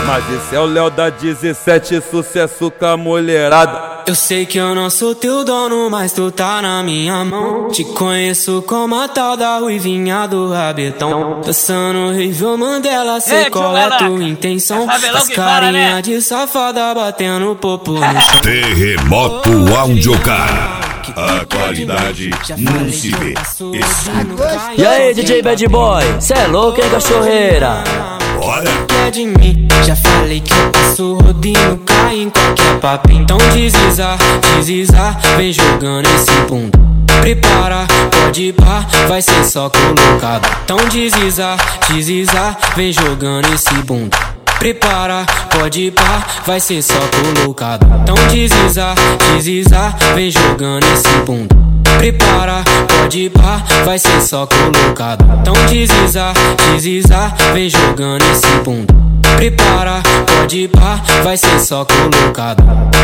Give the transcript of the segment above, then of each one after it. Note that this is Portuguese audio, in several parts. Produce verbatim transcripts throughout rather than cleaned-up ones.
Mas esse é o Léo da dezessete, sucesso com a mulherada. Eu sei que eu não sou teu dono, mas tu tá na minha mão. Te conheço como a tal da ruivinha do rabetão. Dançando Rivel Mandela, sei qual é tua intenção. As carinha de safada batendo popo no chão. Terremoto Audiocar. A qualidade não se vê, escuta. E aí, D J Bad Boy, cê é louco, hein, cachorreira? Bora! Que é de mim, já falei que eu passo rodinho, cai em qualquer papo. Então desliza, desliza, vem jogando esse bunda. Prepara, pode ir pá, vai ser só colocado. Então desliza, desliza, vem jogando esse bunda. Prepara, pode ir pá, vai ser só colocado. Então desliza, desliza, vem jogando esse bunda. Prepara, pode ir pá, vai ser só colocado. Então desliza, desliza, vem jogando esse bunda. Prepara, pode ir pá, vai ser só colocado.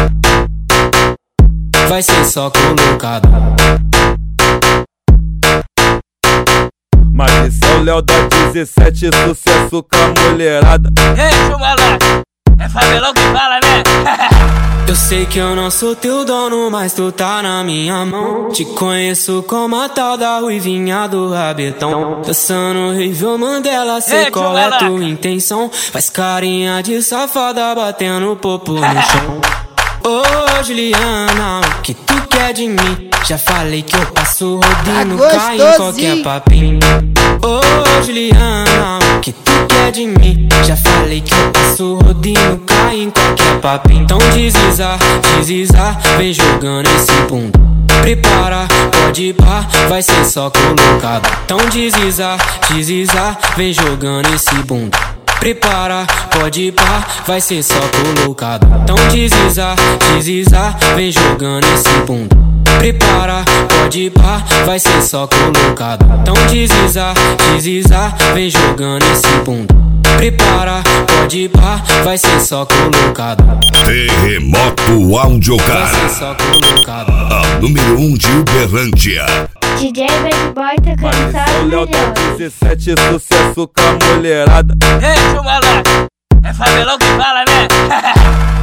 Vai ser só colocado. Mas esse é o Léo da dezessete, sucesso com a mulherada. Ei, chumalá, é favelão que fala, né? Eu sei que eu não sou teu dono, mas tu tá na minha mão. Te conheço como a tal da ruivinha do rabetão. Dançando Rivel Mandela, sei Ei, qual é chumalá. tua intenção. Faz carinha de safada batendo popo no chão. Ô Juliana, o que tu quer de mim? Já falei que eu passo rodinho, Tá cai em qualquer papinho. Ô Juliana, o que tu quer de mim? Já falei que eu passo rodinho, cai em qualquer papinho. Então desliza, desliza, vem jogando esse bunda. Prepara, pode ir pá, vai ser só colocado. Então desliza, desliza, vem jogando esse bunda. Prepara, pode ir pá, vai ser só colocado. Então desliza, desliza, vem jogando esse bunda. Prepara, pode ir pá, vai ser só colocado. Então desliza, desliza, vem jogando esse bunda. Prepara, pode ir pá, vai ser só colocado. Terremoto Audiocar. Vai ser só colocado. A número um de Uberlândia. D J Bad Boy tá Mas esse é cansado o Léo da melhor. dezessete, sucesso com a mulherada. Ei, chumalá, é favelão que fala, né?